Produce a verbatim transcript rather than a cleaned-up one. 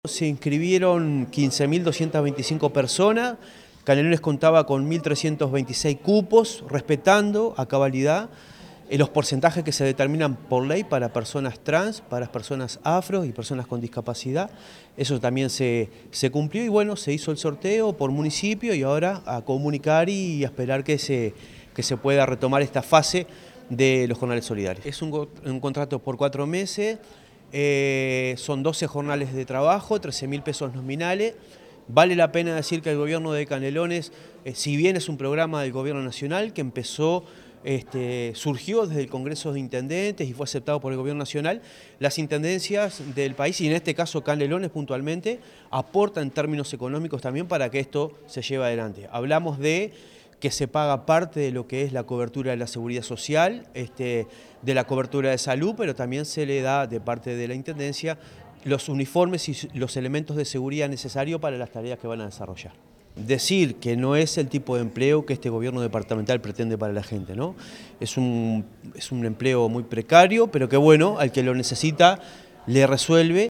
Se inscribieron quince mil doscientas veinticinco personas, Canelones contaba con mil trescientos veintiséis cupos, respetando a cabalidad eh, los porcentajes que se determinan por ley para personas trans, para personas afro y personas con discapacidad. Eso también se, se cumplió y bueno, se hizo el sorteo por municipio y ahora a comunicar y a esperar que se, que se pueda retomar esta fase de los jornales solidarios. Es un, un contrato por cuatro meses. Eh, son doce jornales de trabajo, trece mil pesos nominales. Vale la pena decir que el gobierno de Canelones, eh, si bien es un programa del gobierno nacional que empezó, este, surgió desde el Congreso de Intendentes y fue aceptado por el gobierno nacional, las intendencias del país, y en este caso Canelones puntualmente, aportan en términos económicos también para que esto se lleve adelante. Hablamos de que se paga parte de lo que es la cobertura de la seguridad social, este, de la cobertura de salud, pero también se le da de parte de la Intendencia los uniformes y los elementos de seguridad necesarios para las tareas que van a desarrollar. Decir que no es el tipo de empleo que este gobierno departamental pretende para la gente, ¿no? Es un, es un empleo muy precario, pero que bueno, al que lo necesita le resuelve.